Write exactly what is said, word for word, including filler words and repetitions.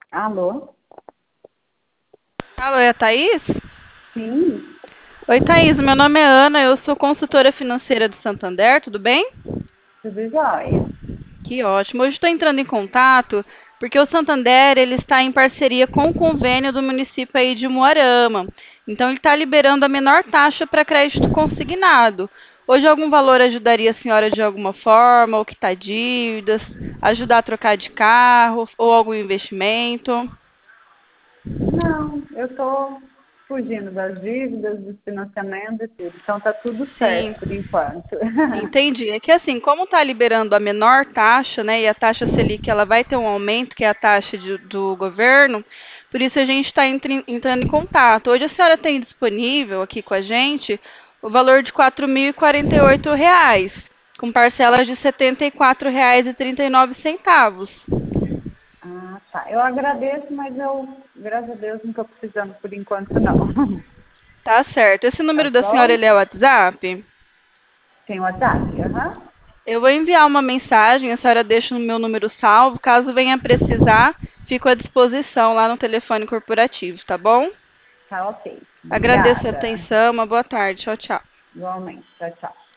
Alô? Alô, é a Thaís? Sim, Oi, Thaís, meu nome é Ana, eu sou consultora financeira do Santander, tudo bem? tudo jóia. Que ótimo. Hoje estou entrando em contato porque o Santander ele está em parceria com o convênio do município aí de Umuarama. Então ele está liberando a menor taxa para crédito consignado. Hoje algum valor ajudaria a senhora de alguma forma, ou quitar dívidas, ajudar a trocar de carro ou algum investimento? Não, eu estou fugindo das dívidas, dos financiamentos e tudo. Então tá tudo Sim, certo por enquanto. entendi. É que assim, como está liberando a menor taxa, né, e a taxa Selic ela vai ter um aumento, que é a taxa de- do governo, por isso a gente está entrando em contato. Hoje a senhora tem disponível aqui com a gente o valor de quatro mil e quarenta e oito reais, com parcelas de setenta e quatro reais e trinta e nove centavos. Ah, tá. Eu agradeço, mas eu, graças a Deus, não estou precisando por enquanto, não. Tá certo. Esse Tá número da senhora bom? ele é o WhatsApp? Tem WhatsApp? Aham. Eu vou enviar uma mensagem, a senhora deixa o meu número salvo, caso venha precisar, fico à disposição lá no telefone corporativo, tá bom? Tá ok. Agradeço a Obrigada. atenção, uma boa tarde, tchau, tchau. Igualmente. Tchau, tchau.